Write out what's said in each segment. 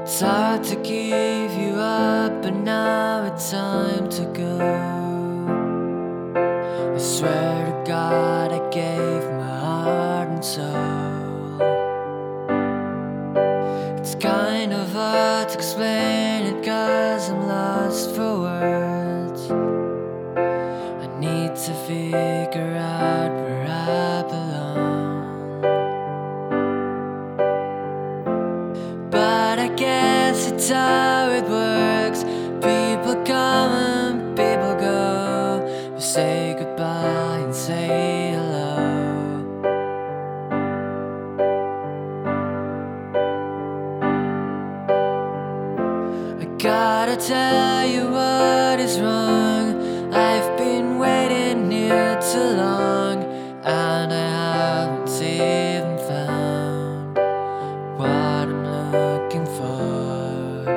It's hard to give you up, but now it's time to go. I swear to God I gave my heart and soul. It's kind of hard to explain it, 'cause I'm lost for words. I need to figure out where I belong. But I guess it's how it works. People come and people go. We say goodbye and say hello. I gotta tell you what is wrong. I've been waiting here too long, and I haven't even found what I'm looking for.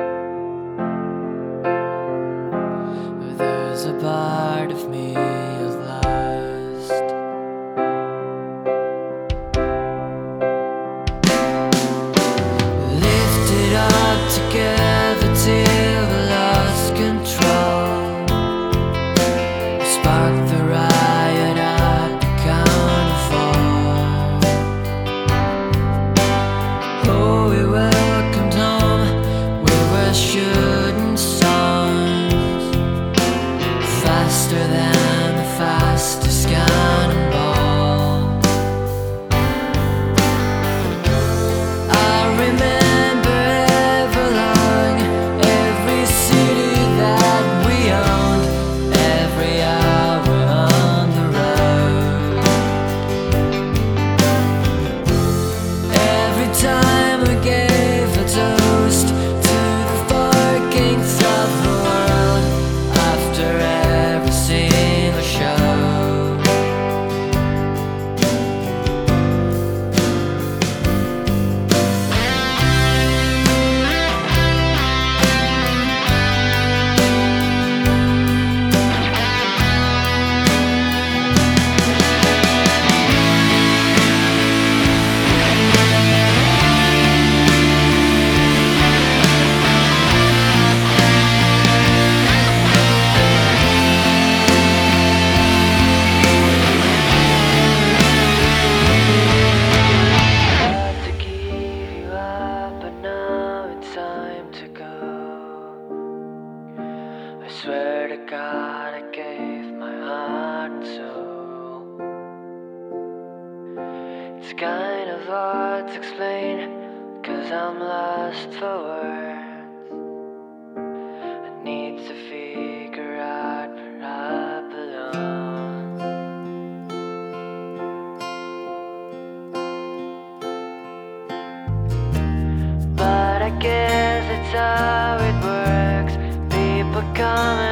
But there's a part of me I've lost. Lifted up together till we lost control. Sparked the riot at the count of four. Oh, we welcomed home. We were shooting songs faster than the fastest cannonball. I remember Everlong, every city that we owned, every hour on the road. Every time we gave a toast to the four kings of the world, after every single show. To give you up, but now it's time to go. I swear to God I gave my heart and soul. It's kind of hard to explain, 'cause I'm lost for words. I need to figure out where I belong. But I guess it's how it works. People come